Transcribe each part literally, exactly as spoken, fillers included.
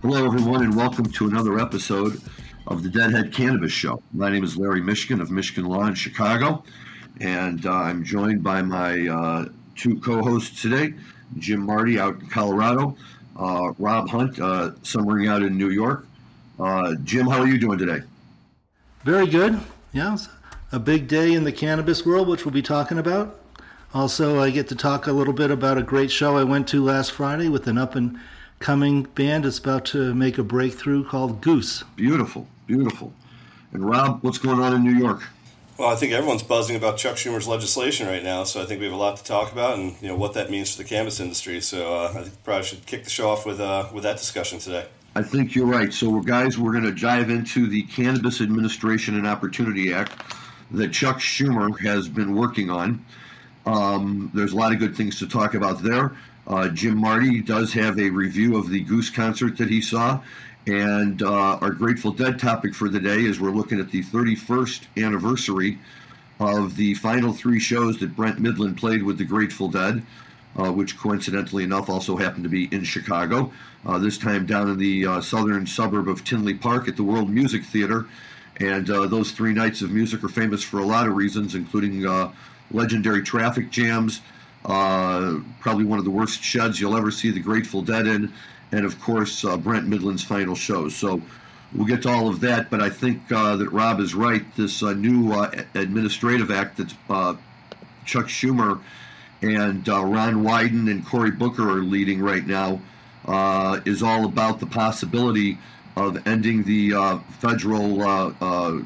Hello, everyone, and welcome to another episode of the Deadhead Cannabis Show. My name is Larry Mishkin of Mishkin Law in Chicago, and uh, I'm joined by my uh, two co-hosts today, Jim Marty out in Colorado, uh, Rob Hunt, uh, summering out in New York. Uh, Jim, how are you doing today? Very good. Yeah, it's a big day in the cannabis world, which we'll be talking about. Also, I get to talk a little bit about a great show I went to last Friday with an up-and-coming band that's about to make a breakthrough called Goose. Beautiful, beautiful. And Rob, what's going on in New York? Well, I think everyone's buzzing about Chuck Schumer's legislation right now, so I think we have a lot to talk about and you know what that means for the cannabis industry. So uh, I think we probably should kick the show off with uh, with that discussion today. I think you're right. So, guys, we're going to dive into the Cannabis Administration and Opportunity Act that Chuck Schumer has been working on. Um, there's a lot of good things to talk about there. Uh, Jim Marty does have a review of the Goose concert that he saw. And uh, our Grateful Dead topic for the day is we're looking at the thirty-first anniversary of the final three shows that Brent Midland played with the Grateful Dead, uh, which coincidentally enough also happened to be in Chicago, uh, this time down in the uh, southern suburb of Tinley Park at the World Music Theater. And uh, those three nights of music are famous for a lot of reasons, including uh, legendary traffic jams, uh, probably one of the worst sheds you'll ever see the Grateful Dead in, and of course uh, Brent Midland's final shows. So we'll get to all of that, but I think uh, that Rob is right. This uh, new uh, administrative act that uh, Chuck Schumer and uh, Ron Wyden and Cory Booker are leading right now uh, is all about the possibility of ending the uh, federal uh, uh,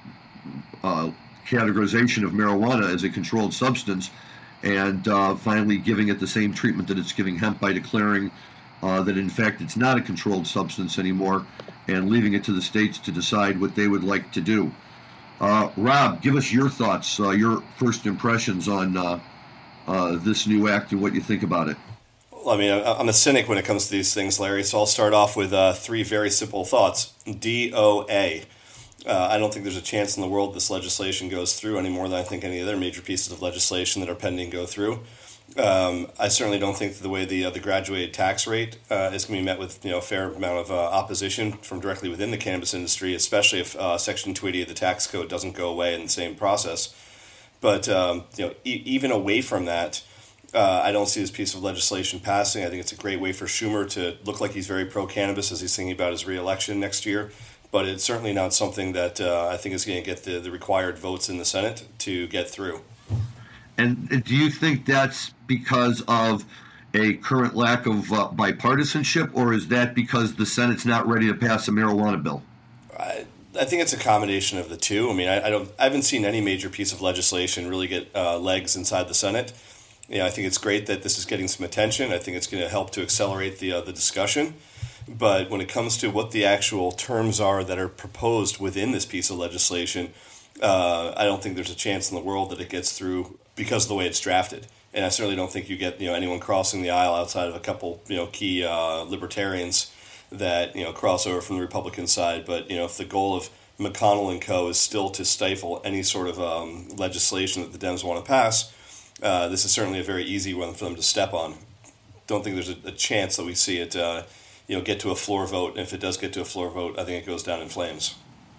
uh, categorization of marijuana as a controlled substance, and uh, finally giving it the same treatment that it's giving hemp by declaring uh, that in fact it's not a controlled substance anymore, and leaving it to the states to decide what they would like to do. Uh, Rob, give us your thoughts, uh, your first impressions on uh, uh, this new act and what you think about it. Well, I mean, I'm a cynic when it comes to these things, Larry, so I'll start off with uh, three very simple thoughts. D O A. Uh, I don't think there's a chance in the world this legislation goes through any more than I think any other major pieces of legislation that are pending go through. Um, I certainly don't think that the way the uh, the graduated tax rate uh, is going to be met with you know a fair amount of uh, opposition from directly within the cannabis industry, especially if uh, Section two eighty of the tax code doesn't go away in the same process. But um, you know, e- even away from that, uh, I don't see this piece of legislation passing. I think it's a great way for Schumer to look like he's very pro-cannabis as he's thinking about his re-election next year. But it's certainly not something that uh, I think is going to get the, the required votes in the Senate to get through. And do you think that's because of a current lack of uh, bipartisanship, or is that because the Senate's not ready to pass a marijuana bill? I, I think it's a combination of the two. I mean, I, I don't, I haven't seen any major piece of legislation really get uh, legs inside the Senate. You know, I think it's great that this is getting some attention. I think it's going to help to accelerate the uh, the discussion. But when it comes to what the actual terms are that are proposed within this piece of legislation, uh, I don't think there's a chance in the world that it gets through because of the way it's drafted. And I certainly don't think you get you know anyone crossing the aisle outside of a couple you know key uh, libertarians that you know cross over from the Republican side. But you know if the goal of McConnell and co. is still to stifle any sort of um, legislation that the Dems want to pass, uh, this is certainly a very easy one for them to step on. Don't think there's a, a chance that we see it. Uh, you know, get to a floor vote. And if it does get to a floor vote, I think it goes down in flames.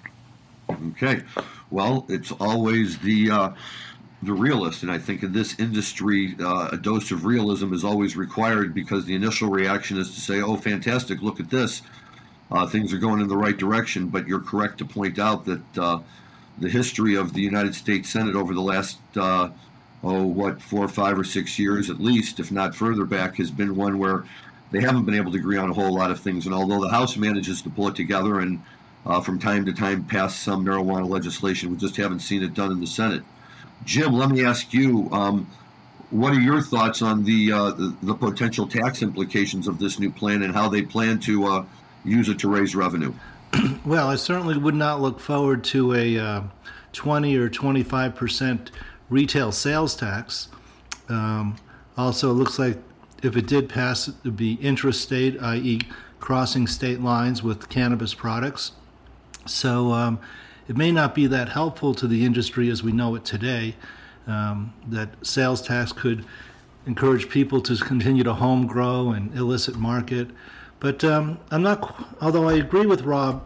Okay. Well, it's always the uh, the realist, and I think in this industry, uh, a dose of realism is always required because the initial reaction is to say, oh, fantastic, look at this. Uh, things are going in the right direction, but you're correct to point out that uh, the history of the United States Senate over the last, uh, oh, what, four, five, or six years at least, if not further back, has been one where they haven't been able to agree on a whole lot of things. And although the House manages to pull it together and uh, from time to time pass some marijuana legislation, we just haven't seen it done in the Senate. Jim, let me ask you, um, what are your thoughts on the, uh, the the potential tax implications of this new plan and how they plan to uh, use it to raise revenue? Well, I certainly would not look forward to a uh, twenty or twenty-five percent retail sales tax. Um, also, it looks like if it did pass, it would be intrastate, that is crossing state lines with cannabis products. So um, it may not be that helpful to the industry as we know it today. Um, that sales tax could encourage people to continue to home grow and illicit market. But um, I'm not, although I agree with Rob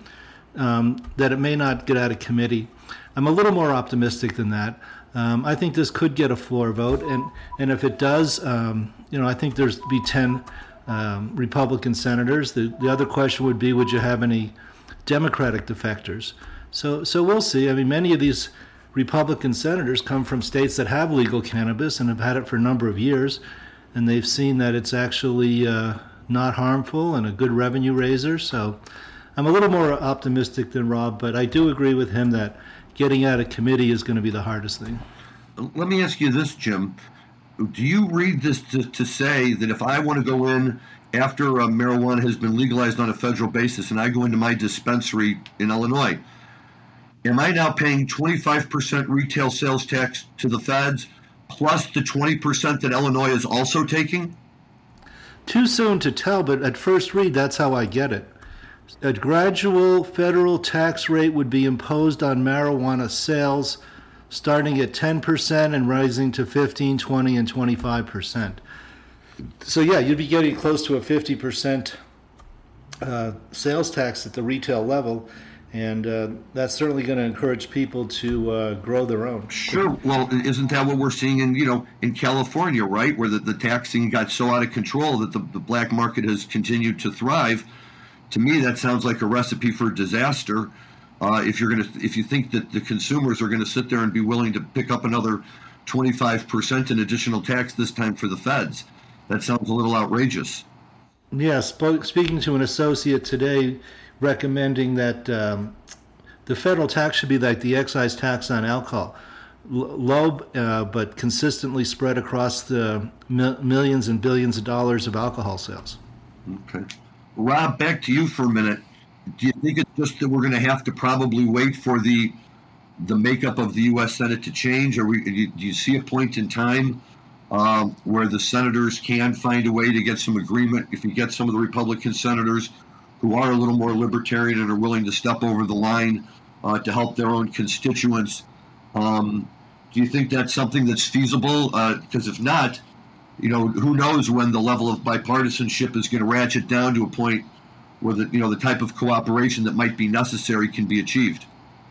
um, that it may not get out of committee, I'm a little more optimistic than that. Um, I think this could get a floor vote, and, and if it does, um, you know, I think there's be ten um, Republican senators. The, the other question would be, would you have any Democratic defectors? So, so we'll see. I mean, many of these Republican senators come from states that have legal cannabis and have had it for a number of years, and they've seen that it's actually uh, not harmful and a good revenue raiser. So I'm a little more optimistic than Rob, but I do agree with him that getting out of committee is going to be the hardest thing. Let me ask you this, Jim. Do you read this to, to say that if I want to go in after uh, marijuana has been legalized on a federal basis and I go into my dispensary in Illinois, am I now paying twenty-five percent retail sales tax to the feds plus the twenty percent that Illinois is also taking? Too soon to tell, but at first read, that's how I get it. A gradual federal tax rate would be imposed on marijuana sales, starting at ten percent and rising to fifteen, twenty, and twenty-five percent. So yeah, you'd be getting close to a fifty percent uh, sales tax at the retail level, and uh, that's certainly going to encourage people to uh, grow their own. Sure. Well, isn't that what we're seeing in, you know, in California, right, where the, the taxing got so out of control that the, the black market has continued to thrive? To me, that sounds like a recipe for disaster. Uh, if you're going to, if you think that the consumers are going to sit there and be willing to pick up another twenty-five percent in additional tax this time for the feds, that sounds a little outrageous. Yeah, sp- speaking to an associate today, recommending that um, the federal tax should be like the excise tax on alcohol, L- low uh, but consistently spread across the mi- millions and billions of dollars of alcohol sales. Okay. Rob, back to you for a minute. Do you think it's just that we're going to have to probably wait for the the makeup of the U S Senate to change? Or we, do, you, do you see a point in time um, where the senators can find a way to get some agreement? If you get some of the Republican senators who are a little more libertarian and are willing to step over the line uh, to help their own constituents, um, do you think that's something that's feasible? Because uh, if not, you know, who knows when the level of bipartisanship is going to ratchet down to a point where the, you know, the type of cooperation that might be necessary can be achieved.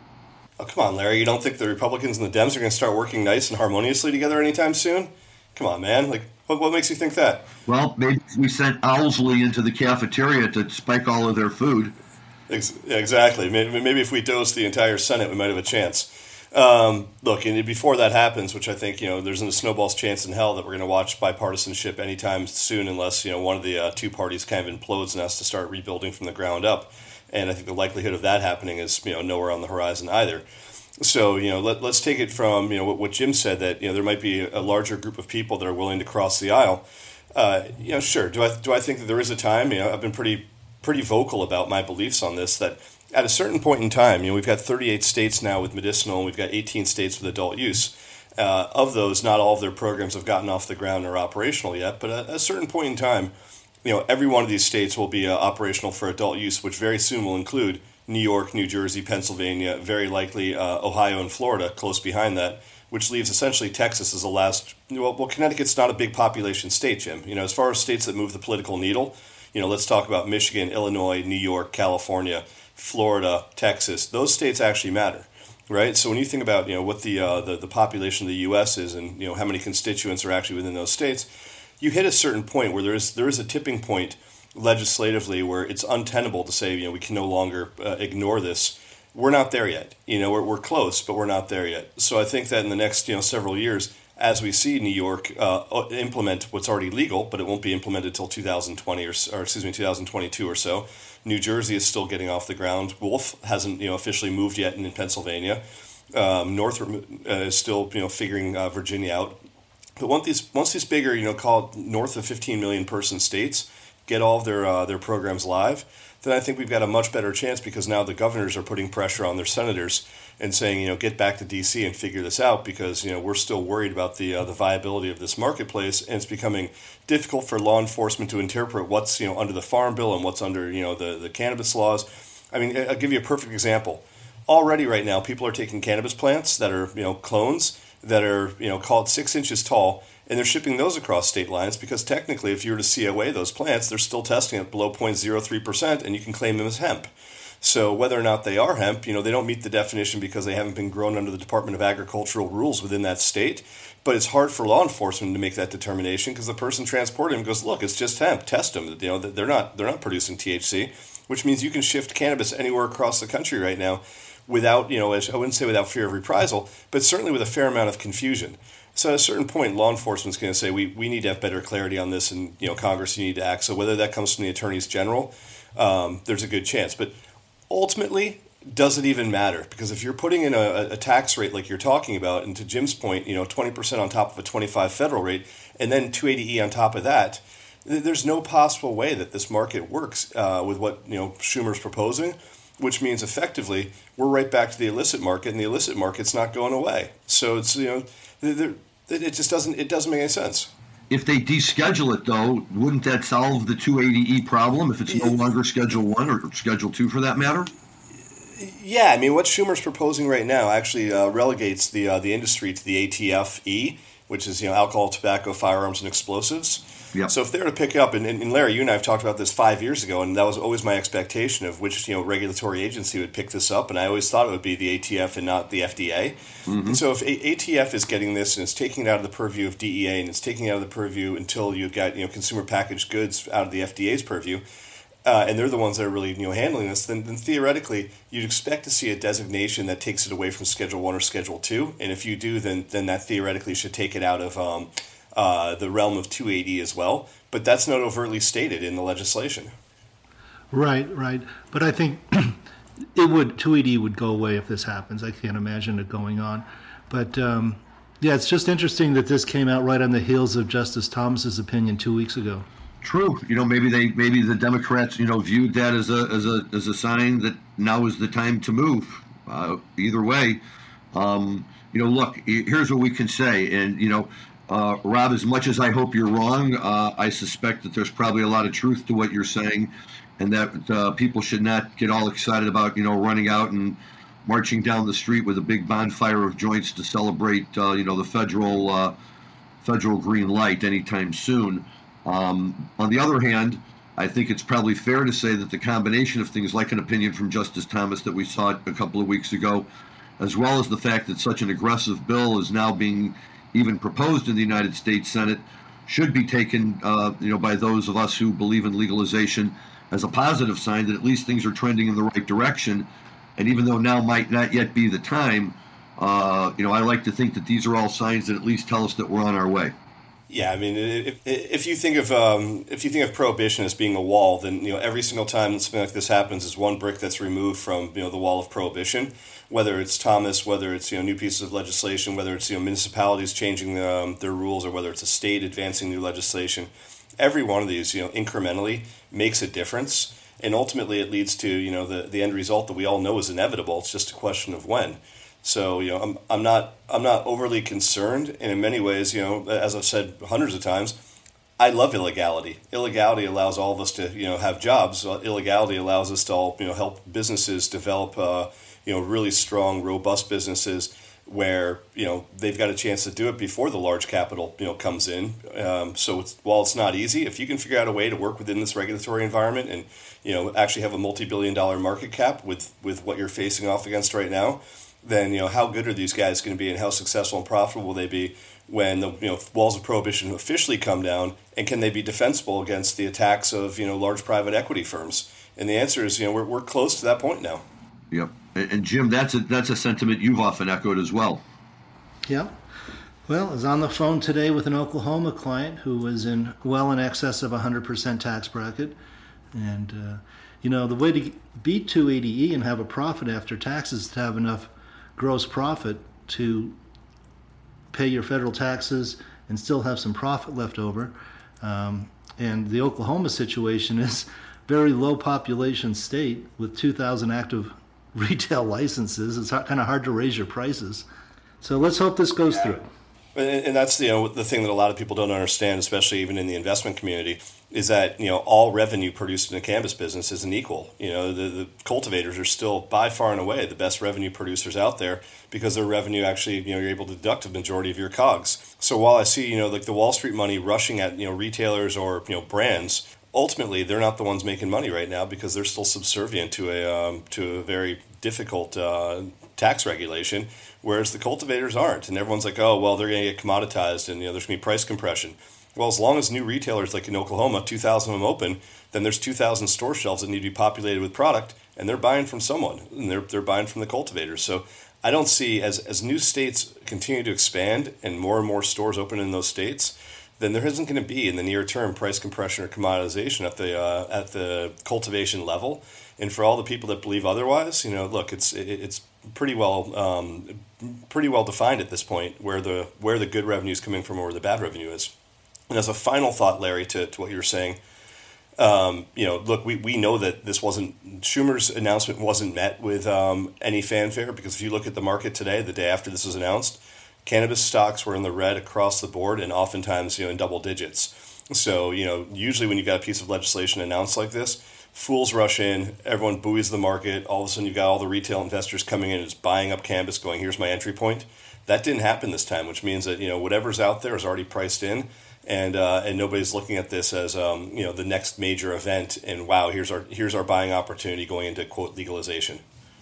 Oh, come on, Larry. You don't think the Republicans and the Dems are going to start working nice and harmoniously together anytime soon? Come on, man. Like, what, what makes you think that? Well, maybe if we sent Owlsley into the cafeteria to spike all of their food. Ex- exactly. Maybe, maybe if we dose the entire Senate, we might have a chance. Um, look, and before that happens, which I think, you know, there's a snowball's chance in hell that we're going to watch bipartisanship anytime soon unless, you know, one of the uh, two parties kind of implodes and has to start rebuilding from the ground up. And I think the likelihood of that happening is, you know, nowhere on the horizon either. So, you know, let, let's take it from, you know, what, what Jim said, that, you know, there might be a larger group of people that are willing to cross the aisle. Uh, you know, sure. Do I do I think that there is a time? You know, I've been pretty pretty vocal about my beliefs on this, that at a certain point in time, you know, we've got thirty-eight states now with medicinal, and we've got eighteen states with adult use. Uh, of those, not all of their programs have gotten off the ground or operational yet, but at a certain point in time, you know, every one of these states will be uh, operational for adult use, which very soon will include New York, New Jersey, Pennsylvania, very likely uh, Ohio and Florida close behind that, which leaves essentially Texas as the last. Well, well, Connecticut's not a big population state, Jim. You know, as far as states that move the political needle, you know, let's talk about Michigan, Illinois, New York, California, Florida, Texas. Those states actually matter, right? So when you think about, you know, what the uh, the, the population of the U S is, and, you know, how many constituents are actually within those states, you hit a certain point where there is there is a tipping point legislatively where it's untenable to say, you know, we can no longer uh, ignore this. We're not there yet. You know, we're, we're close, but we're not there yet. So I think that in the next, you know, several years, as we see New York uh, implement what's already legal, but it won't be implemented until two thousand twenty or, or excuse me, two thousand twenty-two or so. New Jersey is still getting off the ground. Wolf hasn't, you know, officially moved yet in, in Pennsylvania. Um, Northrop uh, is still, you know, figuring uh, Virginia out. But once these once these bigger, you know, called north of fifteen million person states get all of their uh, their programs live, then I think we've got a much better chance, because now the governors are putting pressure on their senators and saying, you know, get back to D C and figure this out, because, you know, we're still worried about the uh, the viability of this marketplace, and it's becoming difficult for law enforcement to interpret what's, you know, under the Farm Bill and what's under, you know, the, the cannabis laws. I mean, I'll give you a perfect example. Already right now, people are taking cannabis plants that are, you know, clones that are, you know, called six inches tall, and they're shipping those across state lines because technically, if you were to C O A those plants, they're still testing at below zero point zero three percent, and you can claim them as hemp. So whether or not they are hemp, you know, they don't meet the definition because they haven't been grown under the Department of Agricultural rules within that state. But it's hard for law enforcement to make that determination because the person transporting them goes, look, it's just hemp. Test them. You know, they're not they're not producing T H C, which means you can shift cannabis anywhere across the country right now without, you know, I wouldn't say without fear of reprisal, but certainly with a fair amount of confusion. So at a certain point, law enforcement's going to say, we, we need to have better clarity on this, and, you know, Congress, you need to act. So whether that comes from the attorneys general, um, there's a good chance. But ultimately, does it even matter? Because if you're putting in a, a tax rate like you're talking about, and to Jim's point, you know, twenty percent on top of a twenty-five federal rate, and then two eighty E on top of that, there's no possible way that this market works uh, with what, you know, Schumer's proposing, which means effectively we're right back to the illicit market, and the illicit market's not going away. So it's, you know, it just doesn't it doesn't make any sense. If they deschedule it, though, wouldn't that solve the two eighty E problem if it's no longer Schedule one or Schedule two for that matter? Yeah, I mean, what Schumer's proposing right now actually uh, relegates the uh, the industry to the A T F E, which is, you know, alcohol, tobacco, firearms, and explosives. Yep. So if they were to pick up, and, and Larry, you and I have talked about this five years ago, and that was always my expectation of which, you know, regulatory agency would pick this up, and I always thought it would be the A T F and not the F D A. Mm-hmm. And so if A T F is getting this and it's taking it out of the purview of D E A and it's taking it out of the purview until you've got, you know, consumer packaged goods out of the F D A's purview, uh, and they're the ones that are really, you know, handling this, then, then theoretically you'd expect to see a designation that takes it away from Schedule one or Schedule two, and if you do, then then that theoretically should take it out of um, uh, the realm of two eighty as well. But that's not overtly stated in the legislation. Right, right. But I think it would two eighty would go away if this happens. I can't imagine it going on. But um, yeah, it's just interesting that this came out right on the heels of Justice Thomas's opinion two weeks ago. True. You know, maybe they maybe the Democrats, you know, viewed that as a as a as a sign that now is the time to move. Uh, either way, um, you know, look, here's what we can say, and you know. Uh, Rob, as much as I hope you're wrong, uh, I suspect that there's probably a lot of truth to what you're saying, and that uh, people should not get all excited about, you know, running out and marching down the street with a big bonfire of joints to celebrate, uh, you know, the federal uh, federal green light anytime soon. Um, on the other hand, I think it's probably fair to say that the combination of things like an opinion from Justice Thomas that we saw a couple of weeks ago, as well as the fact that such an aggressive bill is now being even proposed in the United States Senate, should be taken, uh, you know, by those of us who believe in legalization as a positive sign that at least things are trending in the right direction. And even though now might not yet be the time, uh, you know, I like to think that these are all signs that at least tell us that we're on our way. Yeah, I mean, if, if you think of um, if you think of prohibition as being a wall, then, you know, every single time something like this happens is one brick that's removed from, you know, the wall of prohibition. Whether it's Thomas, whether it's, you know, new pieces of legislation, whether it's, you know, municipalities changing um, their rules, or whether it's a state advancing new legislation, every one of these, you know, incrementally makes a difference, and ultimately it leads to, you know, the the end result that we all know is inevitable. It's just a question of when. So, you know, I'm I'm not I'm not overly concerned, and in many ways, you know, as I've said hundreds of times, I love illegality. Illegality allows all of us to, you know, have jobs. Illegality allows us to all, you know, help businesses develop, uh, you know, really strong, robust businesses where, you know, they've got a chance to do it before the large capital, you know, comes in. Um, so it's, while it's not easy, if you can figure out a way to work within this regulatory environment and, you know, actually have a multi-billion dollar market cap with, with what you're facing off against right now, then, you know, how good are these guys going to be, and how successful and profitable will they be when the, you know, walls of prohibition officially come down, and can they be defensible against the attacks of, you know, large private equity firms? And the answer is, you know, we're we're close to that point now. Yep. And, and Jim, that's a that's a sentiment you've often echoed as well. Yeah. Well, I was on the phone today with an Oklahoma client who was in well in excess of a one hundred percent tax bracket. And, uh, you know, the way to beat two eighty E and have a profit after taxes is to have enough gross profit to pay your federal taxes and still have some profit left over. Um, and the Oklahoma situation is very low population state with two thousand active retail licenses. It's kind of hard to raise your prices. So let's hope this goes through. And, and that's you know the thing that a lot of people don't understand, especially even in the investment community, is that you know all revenue produced in the cannabis business isn't equal. You know the, the cultivators are still by far and away the best revenue producers out there because their revenue actually you know you're able to deduct a majority of your cogs. So while I see you know like the Wall Street money rushing at you know retailers or you know brands, ultimately they're not the ones making money right now because they're still subservient to a um, to a very difficult uh, tax regulation, whereas the cultivators aren't. And everyone's like, oh well, they're going to get commoditized, and you know there's going to be price compression. Well, as long as new retailers like in Oklahoma, two thousand of them open, then there's two thousand store shelves that need to be populated with product, and they're buying from someone, and they're they're buying from the cultivators. So I don't see, as as new states continue to expand and more and more stores open in those states, then there isn't going to be in the near term price compression or commoditization at the uh, at the cultivation level. And for all the people that believe otherwise, you know, look, it's it, it's pretty well um, pretty well defined at this point where the where the good revenue is coming from or where the bad revenue is. And as a final thought, Larry, to, to what you were saying, um, you know, look, we, we know that this wasn't, Schumer's announcement wasn't met with um, any fanfare, because if you look at the market today, the day after this was announced, cannabis stocks were in the red across the board and oftentimes, you know, in double digits. So, you know, usually when you've got a piece of legislation announced like this, fools rush in, everyone buoys the market, all of a sudden you've got all the retail investors coming in and just buying up cannabis going, here's my entry point. That didn't happen this time, which means that, you know, whatever's out there is already priced in. And uh, and nobody's looking at this as um, you know the next major event. And wow, here's our here's our buying opportunity going into quote legalization.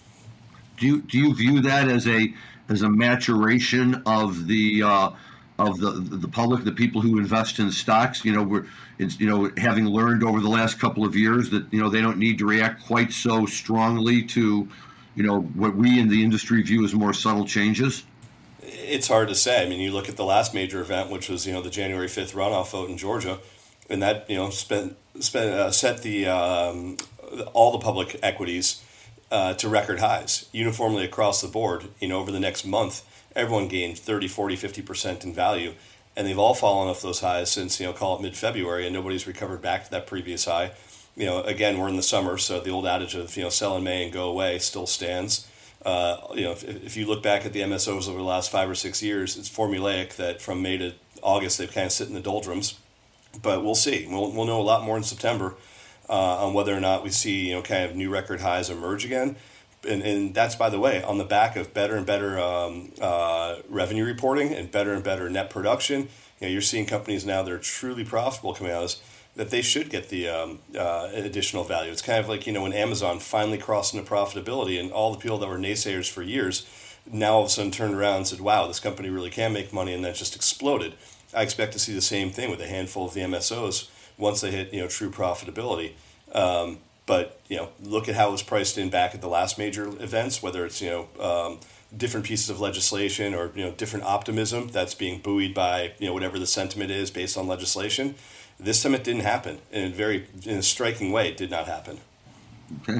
Do you do you view that as a as a maturation of the uh, of the the public, the people who invest in stocks? You know, we're it's, you know having learned over the last couple of years that you know they don't need to react quite so strongly to you know what we in the industry view as more subtle changes. It's hard to say. I mean, you look at the last major event, which was you know the January fifth runoff vote in Georgia, and that you know spent, spent uh, set the um, all the public equities uh, to record highs uniformly across the board. You know, over the next month, everyone gained thirty, forty, fifty percent in value, and they've all fallen off those highs since you know call it mid-February, and nobody's recovered back to that previous high. You know, again, we're in the summer, so the old adage of you know sell in May and go away still stands. Uh, you know, if, if you look back at the M S Os over the last five or six years, it's formulaic that from May to August they've kind of sit in the doldrums. But we'll see. We'll we'll know a lot more in September uh, on whether or not we see you know kind of new record highs emerge again. And and that's, by the way, on the back of better and better um, uh, revenue reporting and better and better net production. You know, you're seeing companies now that are truly profitable coming out of this, that they should get the um, uh, additional value. It's kind of like, you know, when Amazon finally crossed into profitability and all the people that were naysayers for years now all of a sudden turned around and said, wow, this company really can make money, and that just exploded. I expect to see the same thing with a handful of the M S Os once they hit, you know, true profitability. Um, but, you know, look at how it was priced in back at the last major events, whether it's, you know, um, different pieces of legislation or, you know, different optimism that's being buoyed by, you know, whatever the sentiment is based on legislation. This time it didn't happen. In a very, in a striking way, it did not happen. Okay.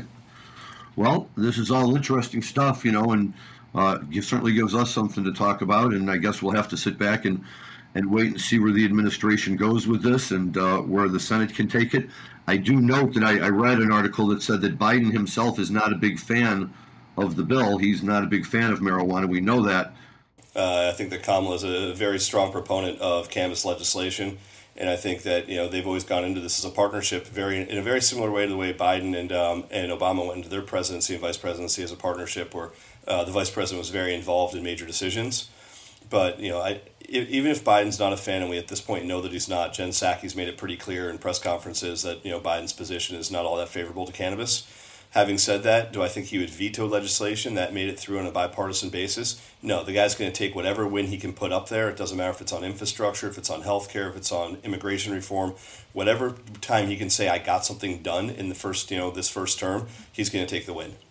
Well, this is all interesting stuff, you know, and uh, it certainly gives us something to talk about. And I guess we'll have to sit back and, and wait and see where the administration goes with this and uh, where the Senate can take it. I do note that I, I read an article that said that Biden himself is not a big fan of the bill. He's not a big fan of marijuana. We know that. Uh, I think that Kamala is a very strong proponent of cannabis legislation. And I think that you know they've always gone into this as a partnership, very in a very similar way to the way Biden and um, and Obama went into their presidency and vice presidency as a partnership, where uh, the vice president was very involved in major decisions. But you know, I, even if Biden's not a fan, and we at this point know that he's not, Jen Psaki's made it pretty clear in press conferences that you know Biden's position is not all that favorable to cannabis. Having said that, do I think he would veto legislation that made it through on a bipartisan basis? No, the guy's going to take whatever win he can put up there. It doesn't matter if it's on infrastructure, if it's on healthcare, if it's on immigration reform, whatever time he can say I got something done in the first, you know, this first term, he's going to take the win.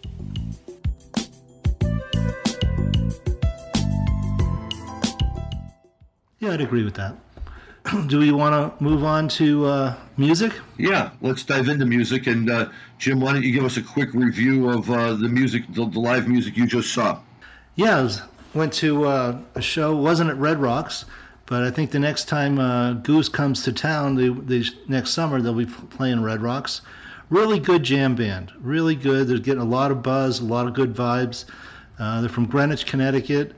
Yeah, I'd agree with that. Do we want to move on to uh, music? Yeah, let's dive into music. And uh, Jim, why don't you give us a quick review of uh, the music, the, the live music you just saw? Yeah, I was, went to uh, a show. Wasn't at Red Rocks, but I think the next time uh, Goose comes to town, the, the next summer, they'll be playing Red Rocks. Really good jam band. Really good. They're getting a lot of buzz, a lot of good vibes. Uh, they're from Greenwich, Connecticut.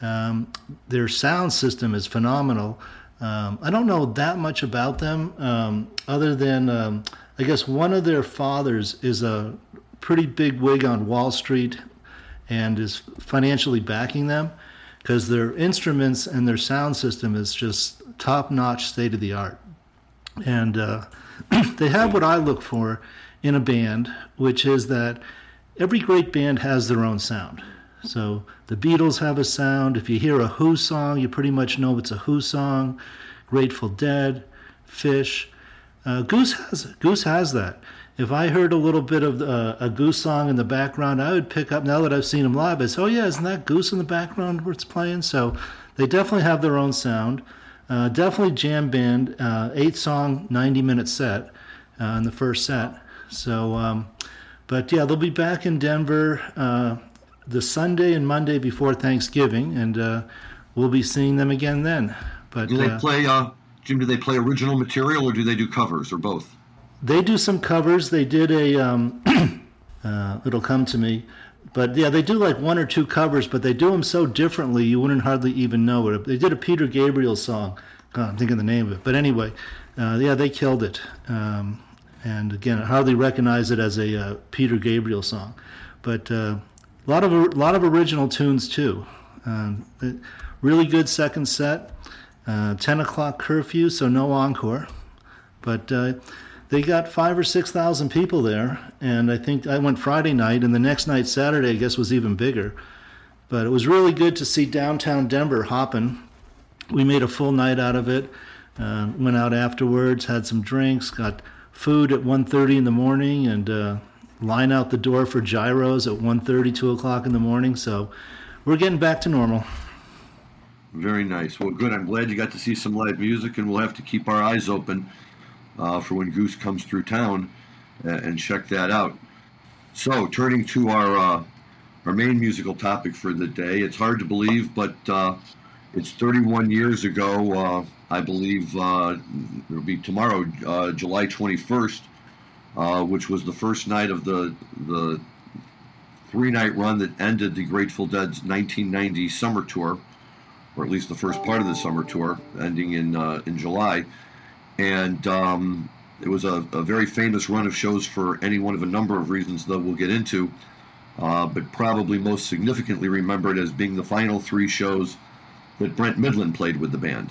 Um, their sound system is phenomenal. Um, I don't know that much about them, um, other than um, I guess one of their fathers is a pretty big wig on Wall Street and is financially backing them, because their instruments and their sound system is just top-notch, state-of-the-art. And uh, they have what I look for in a band, which is that every great band has their own sound. So the Beatles have a sound. If you hear a Who song, you pretty much know it's a Who song. Grateful Dead, Fish. Uh, Goose has Goose has that. If I heard a little bit of uh, a Goose song in the background, I would pick up, now that I've seen them live, I say, oh yeah, isn't that Goose in the background where it's playing? So they definitely have their own sound. Uh, definitely jam band, uh, eight song, ninety minute set uh, in the first set. So, um, but yeah, they'll be back in Denver uh, the Sunday and Monday before Thanksgiving, and uh, we'll be seeing them again then. But do they uh, play, uh, Jim? Do they play original material, or do they do covers, or both? They do some covers. They did a, um, uh, it'll come to me, but yeah, they do like one or two covers, but they do them so differently you wouldn't hardly even know it. They did a Peter Gabriel song. God, I'm thinking the name of it. But anyway, uh, yeah, they killed it. Um, and again, I hardly recognize it as a uh, Peter Gabriel song. But uh, a lot of a lot of original tunes too. Um, really good second set. Uh, ten o'clock curfew, so no encore. But uh, they got five or six thousand people there, and I think I went Friday night, and the next night, Saturday, I guess was even bigger. But it was really good to see downtown Denver hopping. We made a full night out of it. Uh, went out afterwards, had some drinks, got food at one thirty in the morning, and uh, line out the door for gyros at one thirty, two o'clock in the morning. So we're getting back to normal. Very nice. Well, good. I'm glad you got to see some live music, and we'll have to keep our eyes open Uh, for when Goose comes through town, uh, and check that out. So, turning to our uh, our main musical topic for the day, it's hard to believe, but uh, it's thirty-one years ago. Uh, I believe uh, it'll be tomorrow, uh, July twenty-first, uh, which was the first night of the the three-night run that ended the Grateful Dead's nineteen ninety summer tour, or at least the first part of the summer tour, ending in uh, in July. And um, it was a, a very famous run of shows for any one of a number of reasons that we'll get into, uh, but probably most significantly remembered as being the final three shows that Brent Mydland played with the band,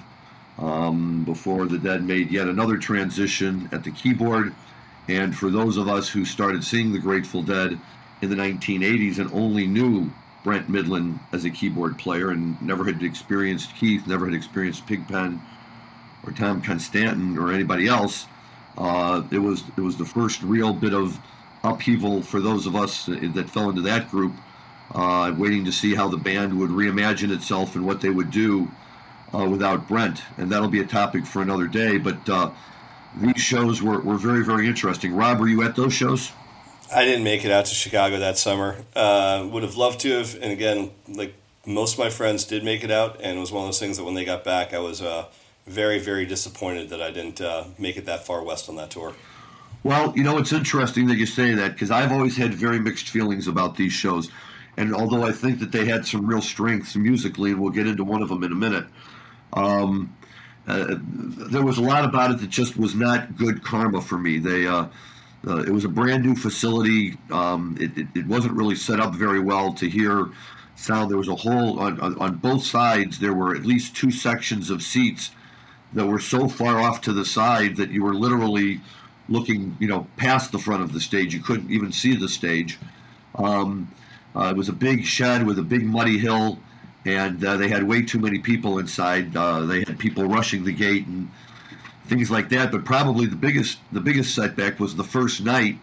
um, before the Dead made yet another transition at the keyboard. And for those of us who started seeing the Grateful Dead in the nineteen eighties and only knew Brent Mydland as a keyboard player and never had experienced Keith, never had experienced Pigpen, or Tom Constantin, or anybody else, uh, it was it was the first real bit of upheaval for those of us that fell into that group, uh, waiting to see how the band would reimagine itself and what they would do uh, without Brent. And that'll be a topic for another day. But uh, these shows were, were very, very interesting. Rob, were you at those shows? I didn't make it out to Chicago that summer. Uh, would have loved to have. And again, like most of my friends did make it out, and it was one of those things that when they got back, I was Uh, very, very disappointed that I didn't uh, make it that far west on that tour. Well, you know, it's interesting that you say that, because I've always had very mixed feelings about these shows. And although I think that they had some real strengths musically, and we'll get into one of them in a minute, um, uh, there was a lot about it that just was not good karma for me. They, uh, uh, it was a brand new facility. Um, it, it, it wasn't really set up very well to hear sound. There was a whole, on, on, on both sides, there were at least two sections of seats that were so far off to the side that you were literally looking, you know, past the front of the stage. You couldn't even see the stage. Um, uh, it was a big shed with a big muddy hill, and uh, they had way too many people inside. Uh, they had people rushing the gate and things like that. But probably the biggest the biggest setback was the first night.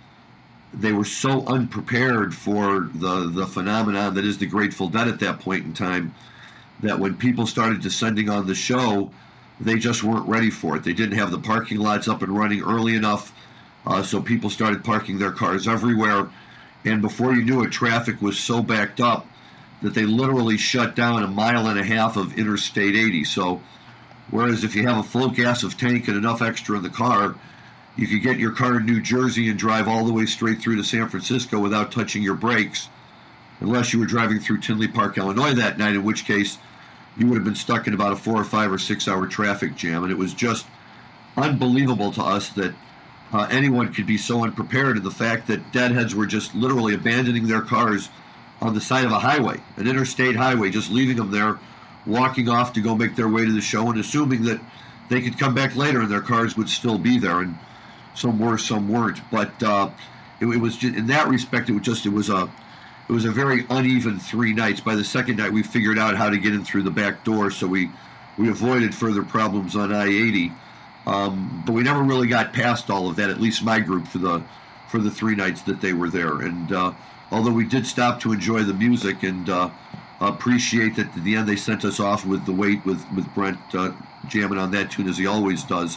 They were so unprepared for the the phenomenon that is the Grateful Dead at that point in time, that when people started descending on the show, they just weren't ready for it. They didn't have the parking lots up and running early enough, uh, so people started parking their cars everywhere. And before you knew it, traffic was so backed up that they literally shut down a mile and a half of Interstate eighty. So whereas if you have a full gas of tank and enough extra in the car, you could get your car in New Jersey and drive all the way straight through to San Francisco without touching your brakes. unless you were driving through Tinley Park, Illinois that night, in which case you would have been stuck in about a four or five or six hour traffic jam. And it was just unbelievable to us that uh, anyone could be so unprepared, and the fact that Deadheads were just literally abandoning their cars on the side of a highway, an interstate highway, just leaving them there, walking off to go make their way to the show, and assuming that they could come back later and their cars would still be there. And some were, some weren't. But uh, it, it was just, in that respect, it was just it was a it was a very uneven three nights. By the second night, we figured out how to get in through the back door, so we we avoided further problems on I eighty. Um, but we never really got past all of that. At least my group for the for the three nights that they were there. And uh, although we did stop to enjoy the music and uh, appreciate that at the end they sent us off with the Wait with with Brent uh, jamming on that tune as he always does.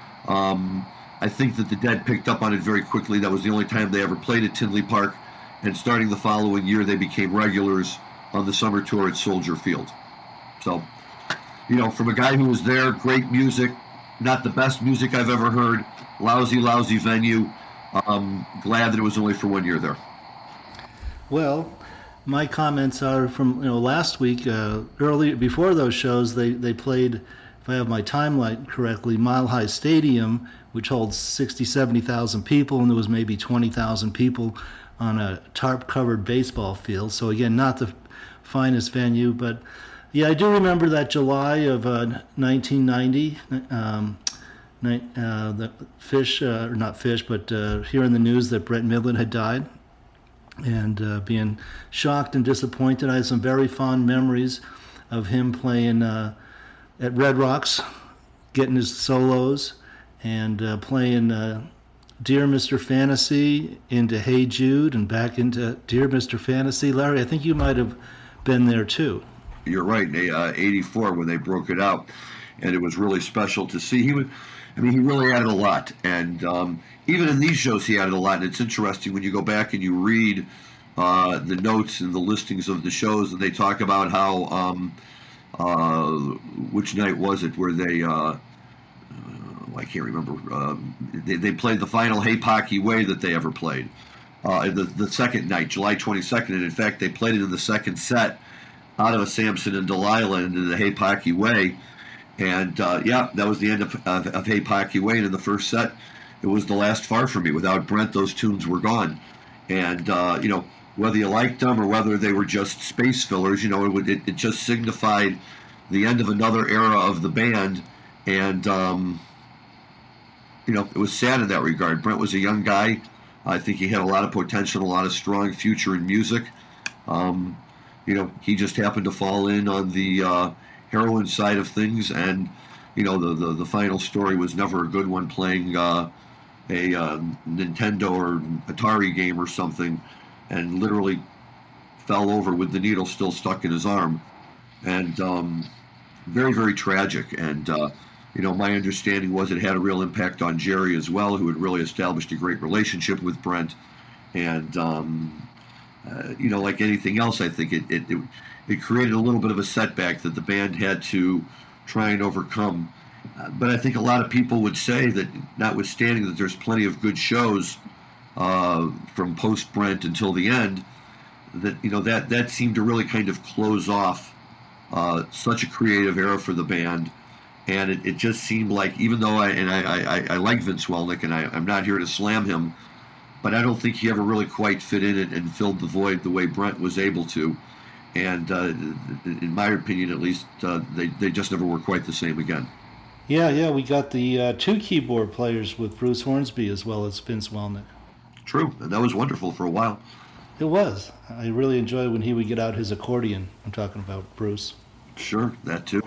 Um, I think that the Dead picked up on it very quickly. That was the only time they ever played at Tinley Park. And starting the following year, they became regulars on the summer tour at Soldier Field. So, you know, from a guy who was there, great music, not the best music I've ever heard, lousy, lousy venue. Um, glad that it was only for one year there. Well, my comments are from, you know, last week, uh, early, before those shows, they, they played, if I have my timeline correctly, Mile High Stadium, which holds sixty, seventy thousand people, and there was maybe twenty thousand people on a tarp-covered baseball field. So again, not the finest venue, but yeah, I do remember that July of uh, nineteen ninety, um, uh, the Fish, uh, or not Fish, but uh, hearing the news that Brent Midland had died, and uh, being shocked and disappointed. I had some very fond memories of him playing uh, at Red Rocks, getting his solos, and uh, playing uh, Dear Mister Fantasy into Hey Jude and back into Dear Mister Fantasy. Larry, I think you might have been there too. You're right, in uh, eighty-four when they broke it out, and it was really special to see. He was, I mean, he really added a lot, and um, even in these shows he added a lot, and it's interesting when you go back and you read uh, the notes and the listings of the shows, and they talk about how, um, uh, which night was it, where they, uh, I can't remember. Uh, they, they played the final Hey Pocky Way that they ever played. Uh, the the second night, July twenty-second, and in fact they played it in the second set out of a Samson and Delilah into the Hey Pocky Way, and uh, yeah, that was the end of, of, of Hey Pocky Way. And in the first set, it was the last Far From Me. Without Brent, those tunes were gone, and uh, you know, whether you liked them or whether they were just space fillers, you know, it would it, it just signified the end of another era of the band, and. Um, You know, it was sad in that regard. Brent was a young guy. I think he had a lot of potential, a lot of strong future in music. Um, you know, he just happened to fall in on the uh, heroin side of things, and you know, the, the the final story was never a good one. Playing uh, a uh, Nintendo or Atari game or something, and literally fell over with the needle still stuck in his arm, and um, very very tragic. And uh, You know, my understanding was it had a real impact on Jerry as well, who had really established a great relationship with Brent. And, um, uh, you know, like anything else, I think it, it, it, it created a little bit of a setback that the band had to try and overcome. Uh, but I think a lot of people would say that, notwithstanding that there's plenty of good shows uh, from post-Brent until the end, that, you know, that, that seemed to really kind of close off uh, such a creative era for the band. And it, it just seemed like, even though I and I, I, I like Vince Welnick, and I, I'm not here to slam him, but I don't think he ever really quite fit in it and filled the void the way Brent was able to. And uh, in my opinion, at least, uh, they, they just never were quite the same again. Yeah, yeah, we got the uh, two keyboard players with Bruce Hornsby as well as Vince Welnick. True, and that was wonderful for a while. It was. I really enjoyed when he would get out his accordion. I'm talking about Bruce. Sure, that too.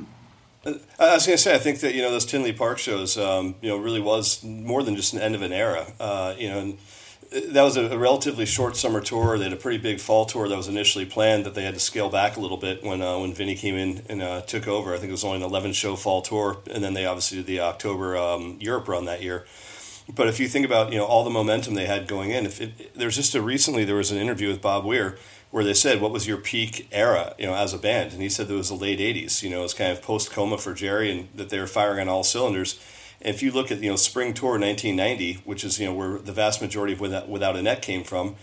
I was going to say, I think that, you know, those Tinley Park shows, um, you know, really was more than just an end of an era. Uh, you know, and that was a, a relatively short summer tour. They had a pretty big fall tour that was initially planned that they had to scale back a little bit when uh, when Vinny came in and uh, took over. I think it was only an eleven-show fall tour, and then they obviously did the October um, Europe run that year. But if you think about, you know, all the momentum they had going in, if it, there's just a recently there was an interview with Bob Weir where they said, what was your peak era, you know, as a band? And he said there was the late eighties, you know, it was kind of post-coma for Jerry, and that they were firing on all cylinders. And if you look at, you know, spring tour nineteen ninety, which is, you know, where the vast majority of Without, Without a Net came from,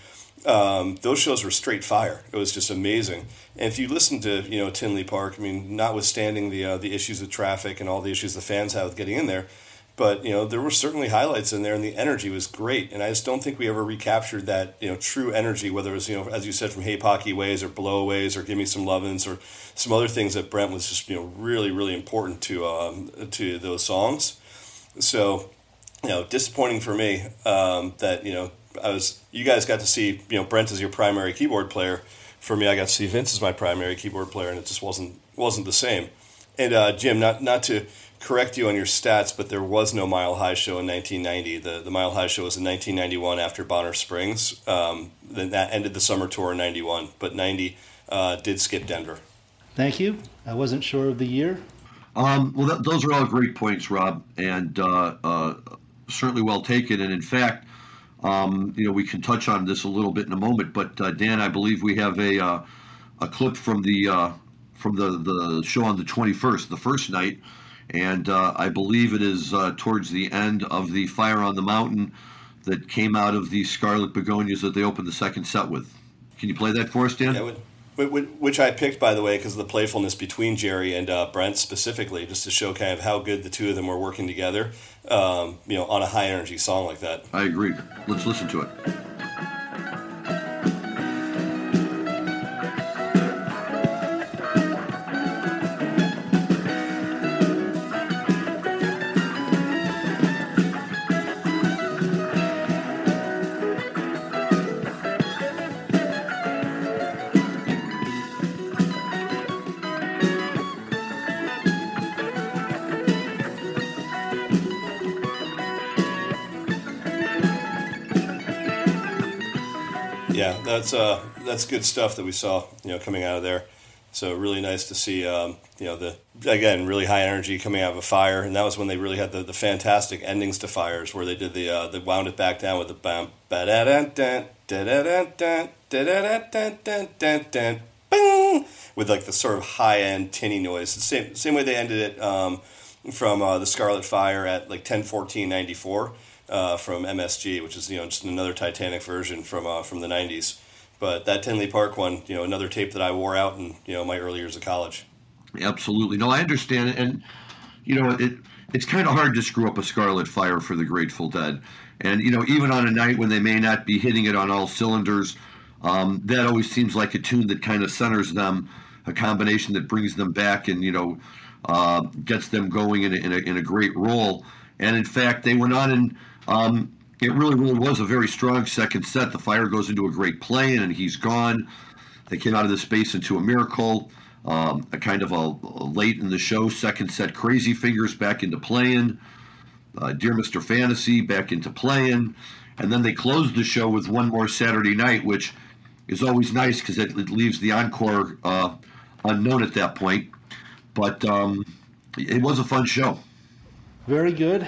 um, those shows were straight fire. It was just amazing. And if you listen to, you know, Tinley Park, I mean, notwithstanding the uh, the issues with traffic and all the issues the fans have with getting in there, but, you know, there were certainly highlights in there, and the energy was great. And I just don't think we ever recaptured that, you know, true energy, whether it was, you know, as you said, from Hey Pocky Ways or Blowaways or Give Me Some Lovin's or some other things that Brent was just, you know, really, really important to um, to those songs. So, you know, disappointing for me um, that, you know, I was, you guys got to see, you know, Brent as your primary keyboard player. For me, I got to see Vince as my primary keyboard player, and it just wasn't wasn't the same. And uh, Jim, not not to correct you on your stats, but there was no Mile High show in nineteen ninety. The the Mile High show was in nineteen ninety-one after Bonner Springs. Um, then that ended the summer tour in ninety-one, but ninety uh, did skip Denver. Thank you. I wasn't sure of the year. Um, well, th- those are all great points, Rob, and uh, uh, certainly well taken. And in fact, um, you know, we can touch on this a little bit in a moment. But uh, Dan, I believe we have a uh, a clip from the uh, from the, the show on the twenty-first, the first night. And uh, I believe it is uh, towards the end of the Fire on the Mountain that came out of the Scarlet Begonias that they opened the second set with. Can you play that for us, Dan? Yeah, which I picked, by the way, because of the playfulness between Jerry and uh, Brent specifically, just to show kind of how good the two of them were working together, um, you know, on a high-energy song like that. I agree. Let's listen to it. Yeah, that's uh, that's good stuff that we saw, you know, coming out of there. So really nice to see, um, you know, the again really high energy coming out of a Fire, and that was when they really had the, the fantastic endings to Fires, where they did the uh, they wound it back down with the bam ba da da da da da da da da da da da da bing, with like the sort of high end tinny noise. The same same way they ended it um, from uh, the Scarlet Fire at like ten fourteen ninety-four. Uh, from M S G, which is, you know, just another Titanic version from uh, from the nineties. But that Tinley Park one, you know, another tape that I wore out in, you know, my early years of college. Absolutely. No, I understand. And, you know, it it's kind of hard to screw up a Scarlet Fire for the Grateful Dead. And, you know, even on a night when they may not be hitting it on all cylinders, um, that always seems like a tune that kind of centers them, a combination that brings them back and, you know, uh, gets them going in a, in, a, in a great role. And, in fact, they went on and Um, it really, really was a very strong second set. The Fire goes into a great play, and he's gone. They came out of the space into a miracle, um, a kind of a, a late in the show second set Crazy Fingers back into playing, uh, Dear Mister Fantasy back into playing, and then they closed the show with One More Saturday Night, which is always nice because it, it leaves the encore uh, unknown at that point. But um, it was a fun show. Very good.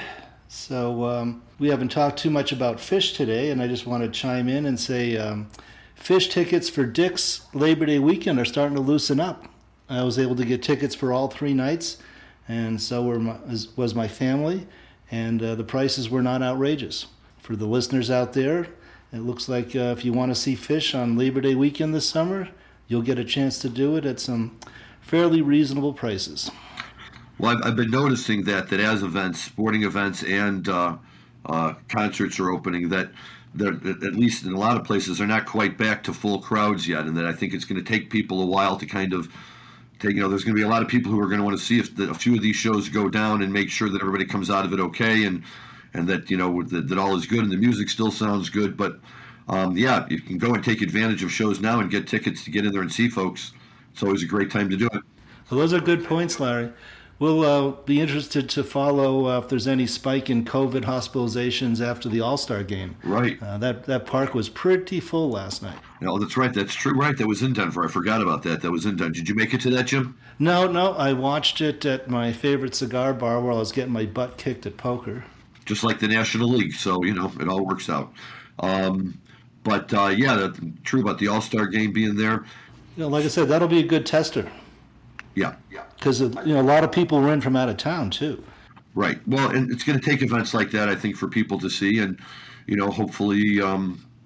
So um, we haven't talked too much about Phish today, and I just want to chime in and say um, Phish tickets for Dick's Labor Day weekend are starting to loosen up. I was able to get tickets for all three nights, and so were my, was my family, and uh, the prices were not outrageous. For the listeners out there, it looks like uh, if you want to see Phish on Labor Day weekend this summer, you'll get a chance to do it at some fairly reasonable prices. Well, I've, I've been noticing that that as events, sporting events, and uh, uh, concerts are opening, that they're, at least in a lot of places, they're not quite back to full crowds yet, and that I think it's going to take people a while to kind of take. You know, there's going to be a lot of people who are going to want to see if the, a few of these shows go down and make sure that everybody comes out of it okay, and and that you know that, that all is good and the music still sounds good. But um, yeah, you can go and take advantage of shows now and get tickets to get in there and see folks. It's always a great time to do it. Well, those are good points, Larry. We'll uh, be interested to follow uh, if there's any spike in COVID hospitalizations after the All-Star game. Right. Uh, that that park was pretty full last night. No, that's right. That's true. Right. That was in Denver. I forgot about that. That was in Denver. Did you make it to that, Jim? No, no. I watched it at my favorite cigar bar while I was getting my butt kicked at poker. Just like the National League. So, you know, it all works out. Um, but, uh, yeah, that's true about the All-Star game being there. You know, like I said, that'll be a good tester. Yeah, yeah. Because, you know, a lot of people were in from out of town, too. Right. Well, and it's going to take events like that, I think, for people to see. And, you know, hopefully um,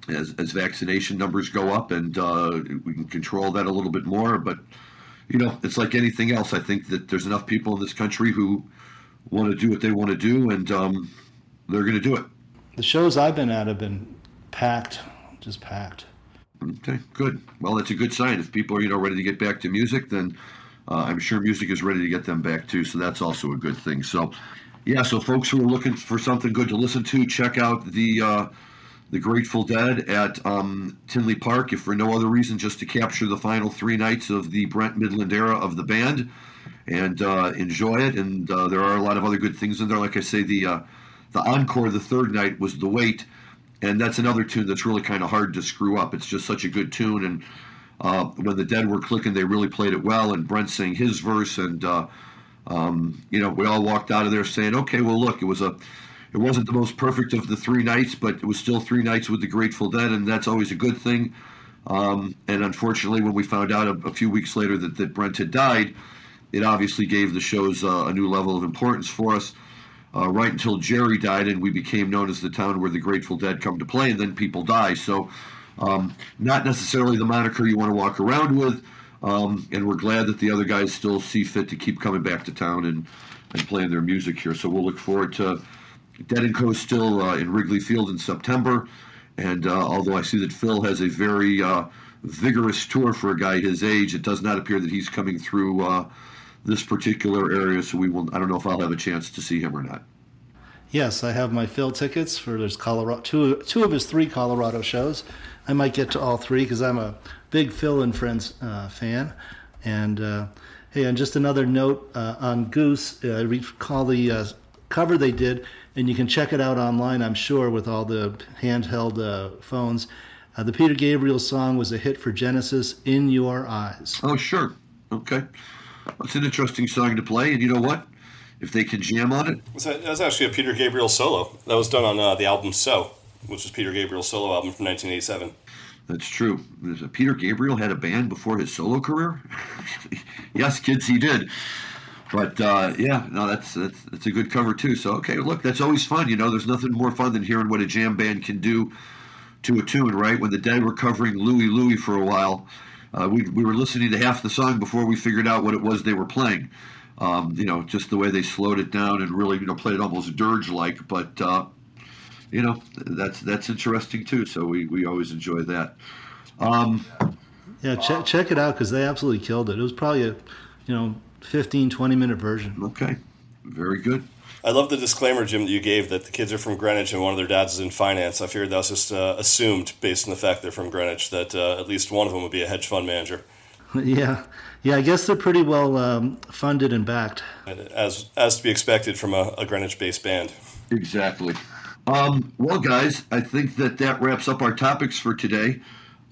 as, as vaccination numbers go up, and uh, we can control that a little bit more. But, you know, it's like anything else. I think that there's enough people in this country who want to do what they want to do, and um, they're going to do it. The shows I've been at have been packed, just packed. Okay, good. Well, that's a good sign. If people are, you know, ready to get back to music, then uh, I'm sure music is ready to get them back too. So that's also a good thing. So, yeah. So, folks who are looking for something good to listen to, check out the uh, the Grateful Dead at um, Tinley Park, if for no other reason, just to capture the final three nights of the Brent Midland era of the band, and uh, enjoy it. And uh, there are a lot of other good things in there. Like I say, the uh, the encore, the third night, was The Wait. And that's another tune that's really kind of hard to screw up. It's just such a good tune. And uh, when the Dead were clicking, they really played it well. And Brent sang his verse. And, uh, um, you know, we all walked out of there saying, okay, well, look, it was a, it wasn't the most perfect of the three nights, but it was still three nights with the Grateful Dead. And that's always a good thing. Um, and unfortunately, when we found out a, a few weeks later that, that Brent had died, it obviously gave the shows uh, a new level of importance for us. Uh, right until Jerry died, and we became known as the town where the Grateful Dead come to play, and then people die. So um, not necessarily the moniker you want to walk around with, um, and we're glad that the other guys still see fit to keep coming back to town and, and playing their music here. So we'll look forward to Dead and Co. still uh, in Wrigley Field in September, and uh, although I see that Phil has a very uh, vigorous tour for a guy his age, it does not appear that he's coming through uh, this particular area, so we will. I don't know if I'll have a chance to see him or not. Yes, I have my Phil tickets for there's Colorado two two of his three Colorado shows. I might get to all three because I'm a big Phil and Friends uh, fan. And uh, hey, and just another note uh, on Goose, uh, I recall the uh, cover they did, and you can check it out online, I'm sure, with all the handheld uh, phones. Uh, the Peter Gabriel song was a hit for Genesis, "In Your Eyes." Oh, sure. Okay. It's an interesting song to play, and you know what? If they can jam on it. That was actually a Peter Gabriel solo. That was done on uh, the album So, which is Peter Gabriel's solo album from nineteen eighty-seven. That's true. There's a Peter Gabriel had a band before his solo career? Yes, kids, he did. But, uh, yeah, no, that's, that's that's a good cover, too. So, okay, look, that's always fun. You know, there's nothing more fun than hearing what a jam band can do to a tune, right? When the Dead were covering Louie Louie for a while, Uh, we we were listening to half the song before we figured out what it was they were playing. Um, you know, just the way they slowed it down and really, you know, played it almost dirge-like. But, uh, you know, that's that's interesting, too. So we, we always enjoy that. Um, yeah, check, check it out because they absolutely killed it. It was probably a, you know, fifteen, twenty-minute version. Okay, very good. I love the disclaimer, Jim, that you gave that the kids are from Greenwich and one of their dads is in finance. I figured that was just uh, assumed based on the fact they're from Greenwich, that uh, at least one of them would be a hedge fund manager. Yeah, yeah. I guess they're pretty well um, funded and backed, as as to be expected from a, a Greenwich-based band. Exactly. Um, well, guys, I think that that wraps up our topics for today.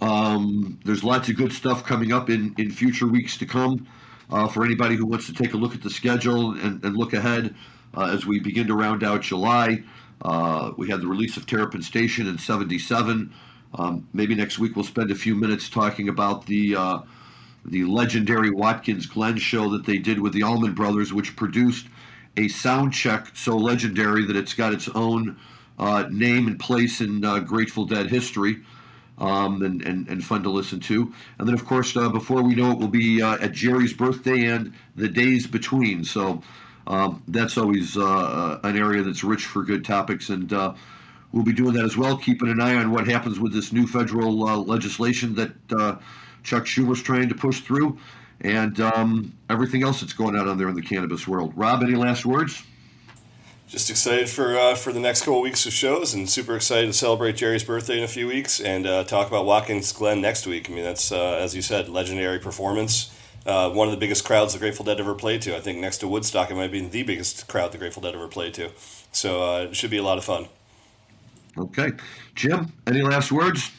Um, there's lots of good stuff coming up in, in future weeks to come. Uh, for anybody who wants to take a look at the schedule and, and look ahead. Uh, as we begin to round out July, uh, we had the release of Terrapin Station in seventy-seven. Um, maybe next week we'll spend a few minutes talking about the uh, the legendary Watkins Glen show that they did with the Allman Brothers, which produced a sound check so legendary that it's got its own uh, name and place in uh, Grateful Dead history, um, and, and, and fun to listen to. And then, of course, uh, before we know it, we'll be uh, at Jerry's birthday and the days between. So Um, that's always uh, an area that's rich for good topics, and uh, we'll be doing that as well, keeping an eye on what happens with this new federal uh, legislation that uh, Chuck Schumer's trying to push through, and um, everything else that's going on on there in the cannabis world. Rob, any last words? Just excited for uh, for the next couple of weeks of shows, and super excited to celebrate Jerry's birthday in a few weeks, and uh, talk about Watkins Glen next week. I mean, that's, uh, as you said, legendary performance. Uh, one of the biggest crowds the Grateful Dead ever played to. I think next to Woodstock, it might be the biggest crowd the Grateful Dead ever played to. So uh, it should be a lot of fun. Okay. Jim, any last words?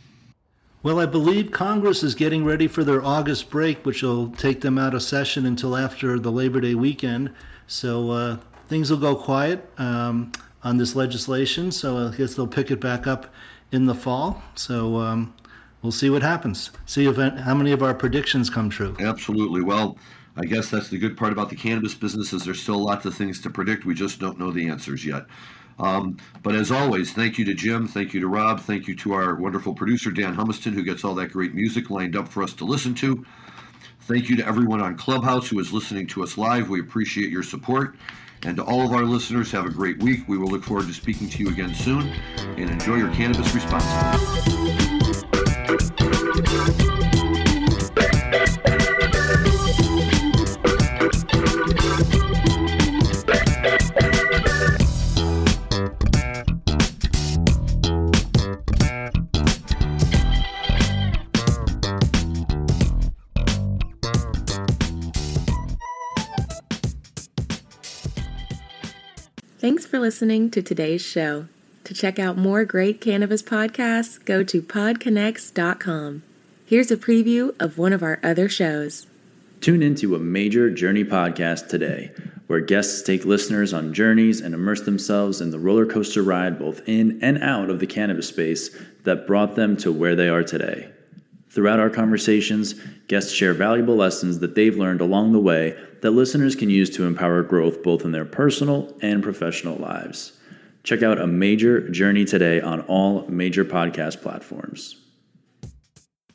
Well, I believe Congress is getting ready for their August break, which will take them out of session until after the Labor Day weekend. So uh, things will go quiet um, on this legislation. So I guess they'll pick it back up in the fall. So um, we'll see what happens. See if how many of our predictions come true. Absolutely. Well, I guess that's the good part about the cannabis business is there's still lots of things to predict. We just don't know the answers yet. Um, but as always, thank you to Jim, thank you to Rob, thank you to our wonderful producer, Dan Humiston, who gets all that great music lined up for us to listen to. Thank you to everyone on Clubhouse who is listening to us live. We appreciate your support. And to all of our listeners, have a great week. We will look forward to speaking to you again soon. And enjoy your cannabis responsibly. Thanks for listening to today's show. To check out more great cannabis podcasts, go to pod connects dot com. Here's a preview of one of our other shows. Tune into a Major Journey podcast today, where guests take listeners on journeys and immerse themselves in the roller coaster ride both in and out of the cannabis space that brought them to where they are today. Throughout our conversations, guests share valuable lessons that they've learned along the way that listeners can use to empower growth both in their personal and professional lives. Check out A Major Journey today on all major podcast platforms.